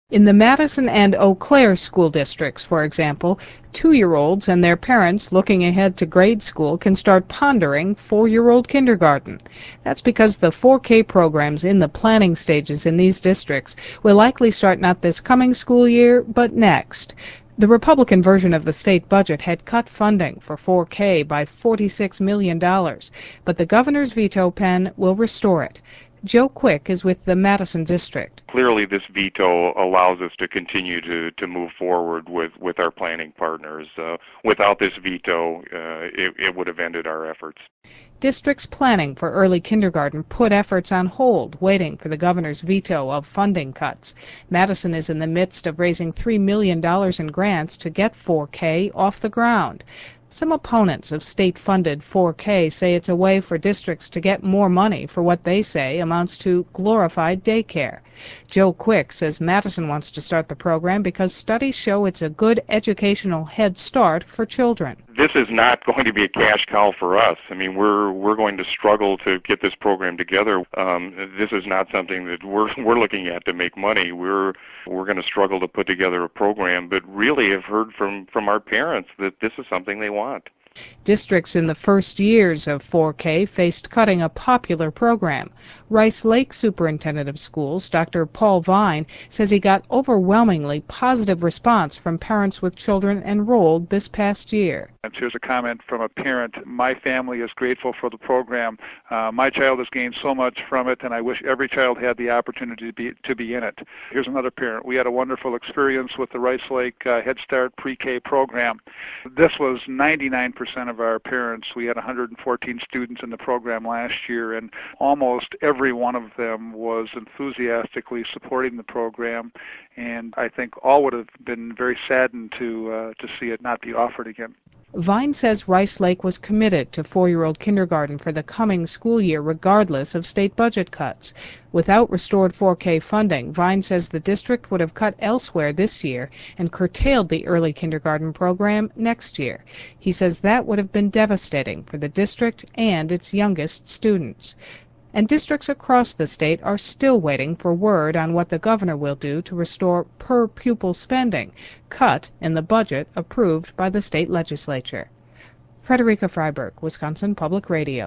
In the Madison and Eau Claire school districts, for example, 2-year-olds and their parents looking ahead to grade school can start pondering 4-year-old kindergarten. That's because the 4K programs in the planning stages in these districts will likely start not this coming school year, but next. The Republican version of the state budget had cut funding for 4K by $46 million, but the governor's veto pen will restore it. Joe Quick is with the Madison district. Clearly, this veto allows us to continue to move forward with our planning partners. Without this veto, it would have ended our efforts. Districts planning for early kindergarten put efforts on hold, waiting for the governor's veto of funding cuts. Madison is in the midst of raising $3 million in grants to get 4K off the ground. Some opponents of state-funded 4K say it's a way for districts to get more money for what they say amounts to glorified daycare. Joe Quick says Madison wants to start the program because studies show it's a good educational head start for children. This is not going to be a cash cow for us. I mean, we're going to struggle to get this program together. This is not something that we're looking at to make money. We're going to struggle to put together a program, but really have heard from our parents that this is something they want. Districts in the first years of 4K faced cutting a popular program. Rice Lake Superintendent of Schools, Dr. Paul Vine, says he got overwhelmingly positive response from parents with children enrolled this past year. Here's a comment from a parent. My family is grateful for the program. My child has gained so much from it, and I wish every child had the opportunity to be in it. Here's another parent. We had a wonderful experience with the Rice Lake Head Start Pre-K program. This was 99% of our parents. We had 114 students in the program last year, and almost every one of them was enthusiastically supporting the program, and I think all would have been very saddened to see it not be offered again. Vine says Rice Lake was committed to 4-year-old kindergarten for the coming school year regardless of state budget cuts. Without restored 4K funding, Vine says the district would have cut elsewhere this year and curtailed the early kindergarten program next year. He says that would have been devastating for the district and its youngest students. And districts across the state are still waiting for word on what the governor will do to restore per-pupil spending, cut in the budget approved by the state legislature. Frederica Freiberg, Wisconsin Public Radio.